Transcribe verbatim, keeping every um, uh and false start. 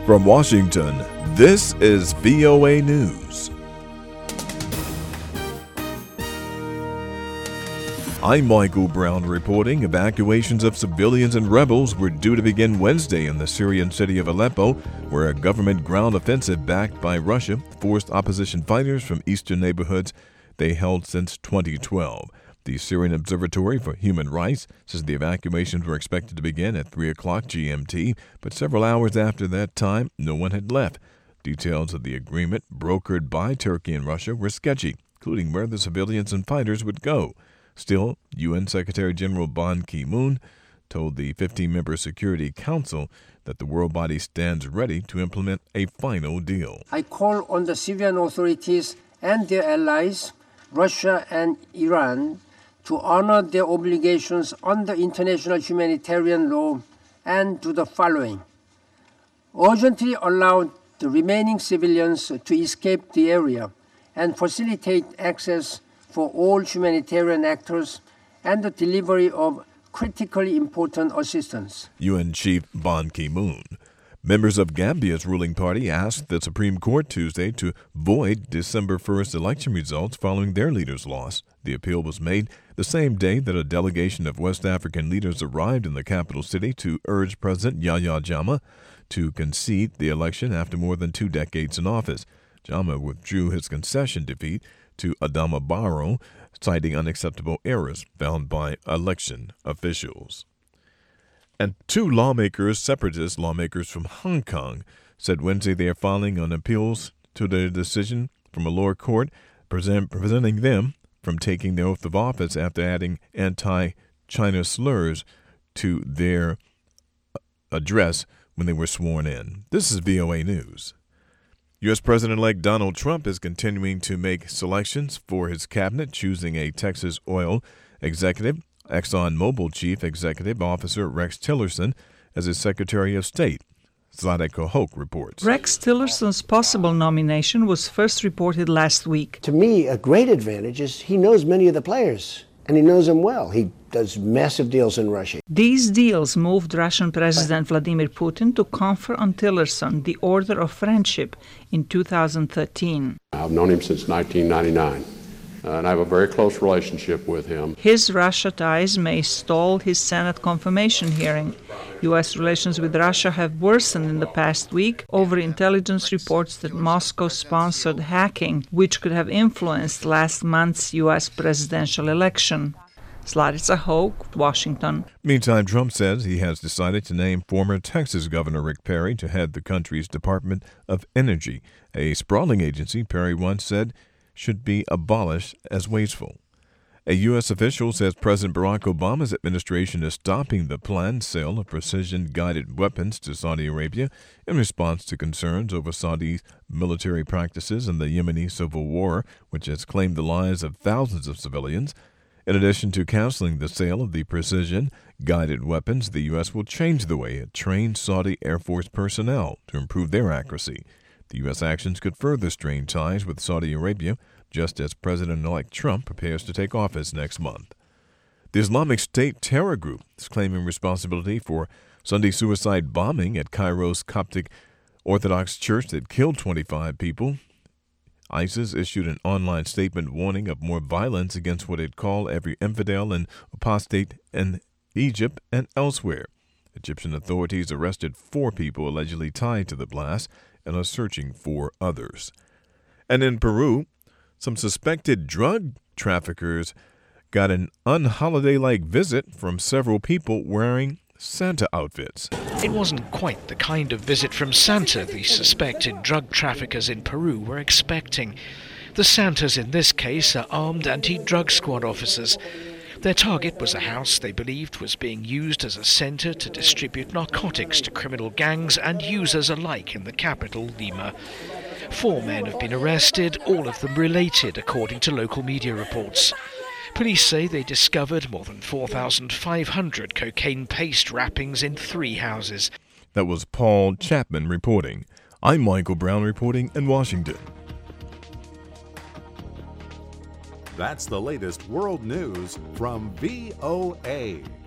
From Washington, this is V O A News. I'm Michael Brown reporting. Evacuations of civilians and rebels were due to begin Wednesday in the Syrian city of Aleppo, where a government ground offensive backed by Russia forced opposition fighters from eastern neighborhoods they held since twenty twelve. The Syrian Observatory for Human Rights says the evacuations were expected to begin at three o'clock G M T, but several hours after that time, no one had left. Details of the agreement brokered by Turkey and Russia were sketchy, including where the civilians and fighters would go. Still, U N Secretary General Ban Ki-moon told the fifteen-member Security Council that the world body stands ready to implement a final deal. I call on the Syrian authorities and their allies, Russia and Iran, to honor their obligations under international humanitarian law and do the following. Urgently allow the remaining civilians to escape the area and facilitate access for all humanitarian actors and the delivery of critically important assistance. U N Chief Ban Ki-moon. Members of Gambia's ruling party asked the Supreme Court Tuesday to void December first election results following their leader's loss. The appeal was made the same day that a delegation of West African leaders arrived in the capital city to urge President Yahya Jammeh to concede the election after more than two decades in office. Jammeh withdrew his concession defeat to Adama Barrow, citing unacceptable errors found by election officials. And two lawmakers, separatist lawmakers from Hong Kong, said Wednesday they are filing on appeals to their decision from a lower court present, preventing them from taking the oath of office after adding anti-China slurs to their address when they were sworn in. This is V O A News. U S. President-elect Donald Trump is continuing to make selections for his cabinet, choosing a Texas oil executive, ExxonMobil Chief Executive Officer Rex Tillerson, as his Secretary of State. Zlatko Hoke reports. Rex Tillerson's possible nomination was first reported last week. To me, a great advantage is he knows many of the players, and he knows them well. He does massive deals in Russia. These deals moved Russian President Vladimir Putin to confer on Tillerson the Order of Friendship in two thousand thirteen. I've known him since nineteen ninety-nine. Uh, and I have a very close relationship with him. His Russia ties may stall his Senate confirmation hearing. U S relations with Russia have worsened in the past week over intelligence reports that Moscow sponsored hacking, which could have influenced last month's U S presidential election. Zlatko Hoke, Washington. Meantime, Trump says he has decided to name former Texas Governor Rick Perry to head the country's Department of Energy, a sprawling agency Perry once said should be abolished as wasteful. A U S official says President Barack Obama's administration is stopping the planned sale of precision-guided weapons to Saudi Arabia in response to concerns over Saudi's military practices in the Yemeni civil war, which has claimed the lives of thousands of civilians. In addition to canceling the sale of the precision-guided weapons, the U S will change the way it trains Saudi Air Force personnel to improve their accuracy. The U S actions could further strain ties with Saudi Arabia, just as President-elect Trump prepares to take office next month. The Islamic State terror group is claiming responsibility for Sunday's suicide bombing at Cairo's Coptic Orthodox Church that killed twenty-five people. ISIS issued an online statement warning of more violence against what it called every infidel and apostate in Egypt and elsewhere. Egyptian authorities arrested four people allegedly tied to the blast and are searching for others. And in Peru, some suspected drug traffickers got an unholiday-like visit from several people wearing Santa outfits. It wasn't quite the kind of visit from Santa the suspected drug traffickers in Peru were expecting. The Santas in this case are armed anti-drug squad officers. Their target was a house they believed was being used as a center to distribute narcotics to criminal gangs and users alike in the capital, Lima. Four men have been arrested, all of them related, according to local media reports. Police say they discovered more than four thousand five hundred cocaine paste wrappings in three houses. That was Paul Chapman reporting. I'm Michael Brown reporting in Washington. That's the latest world news from V O A.